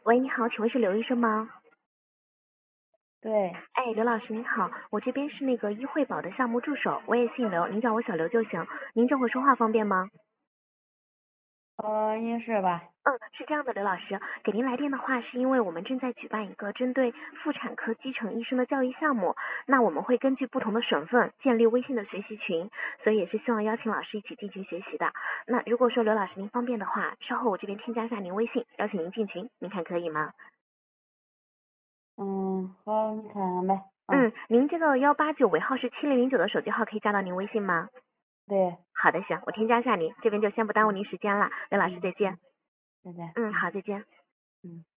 喂，你好，请问是刘医生吗？ 对， 哎，刘老师您好，我这边是那个医惠保的项目助手，我也姓刘，您叫我小刘就行。您这会说话方便吗？ 应是吧？ 是这样的，刘老师，给您来电的话，是因为我们正在举办一个针对妇产科基层医生的教育项目，那我们会根据不同的省份建立微信的学习群，所以也是希望邀请老师一起进群学习的。那如果说刘老师您方便的话，稍后我这边添加一下您微信，邀请您进群，您看可以吗？ 嗯，好，你看看呗。 您这个189尾号是7009的手机号可以加到您微信吗？ 对， 好的，行，我添加一下您，这边就先不耽误您时间了，刘老师嗯再见。 再见。 好，再见。 嗯。